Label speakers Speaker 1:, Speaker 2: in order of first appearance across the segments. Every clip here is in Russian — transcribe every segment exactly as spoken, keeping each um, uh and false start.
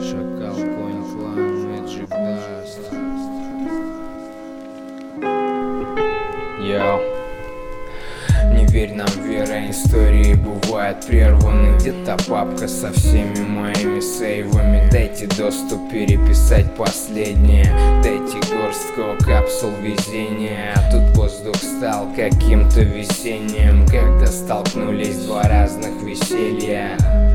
Speaker 1: Шакал, конь, клан, Magic Dust. Йоу. Не верь нам, вера, истории бывают прерваны. Где-то папка со всеми моими сейвами. Дайте доступ переписать последнее. Дайте горстку капсул везения. А тут воздух стал каким-то весенним, когда столкнулись два разных веселья.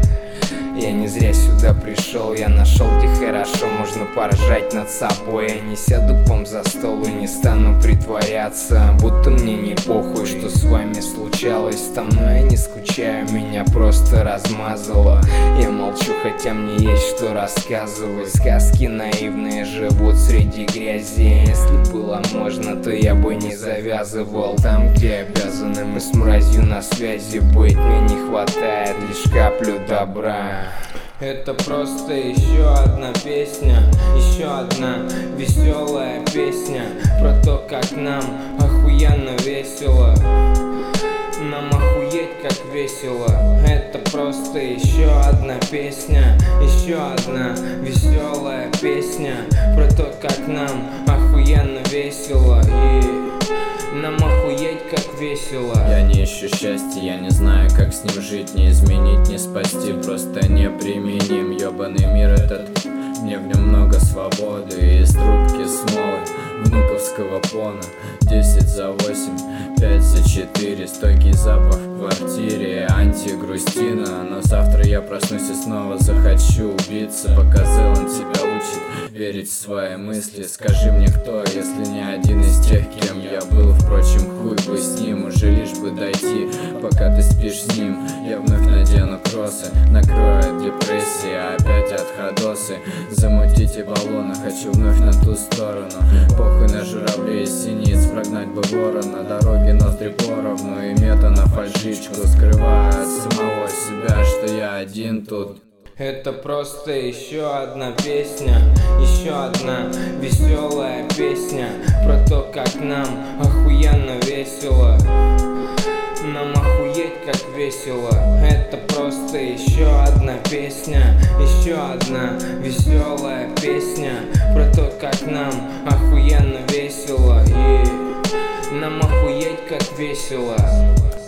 Speaker 1: Я не зря сюда пришел, я нашел, где хорошо можно поржать над собой. Я не сяду к вам за стол и не стану притворяться, будто мне не похуй, что с вами случалось. Там, но я не скучаю, меня просто размазало. Я молчу, хотя мне есть что рассказывать. Сказки наивные живут среди грязи. Если было можно, то я бы не завязывал. Там, где обязаны мы с мразью на связи быть, мне не хватает лишь каплю добра. Это просто еще одна песня, еще одна веселая песня про то, как нам охуенно весело. Нам охуеть как весело. Это просто еще одна песня, еще одна веселая песня про то, как нам охуенно весело. И нам охуеть как весело.
Speaker 2: Я не ищу счастья, я не знаю, как с ним жить. Не изменить, не спасти, просто неприменим. Ёбаный мир этот, мне в нем много свободы. Из трубки смолы, внуковского плона. Десять за восемь, пять за четыре. Стойкий запах в квартире, антигрустина. Но завтра я проснусь и снова захочу убиться. Пока Зеланд тебя учит верить в свои мысли. Скажи мне, кто, если не один из тех, кем я был. Впрочем, хуй бы с ним, уже лишь бы дойти. Пока ты спишь с ним, я вновь надену кроссы. Накроет депрессия, опять отходосы. Замутите баллоны, хочу вновь на ту сторону. Похуй на журавлей и синиц, прогнать бы ворона. Дороги ноздри поровну и мета на фальшичку. Скрывая от самого себя, что я один тут.
Speaker 1: Это просто еще одна песня, еще одна веселая песня про то, как нам охуенно весело. Нам охуеть как весело. Это просто еще одна песня, еще одна веселая песня про то, как нам охуенно весело. И нам охуеть как весело.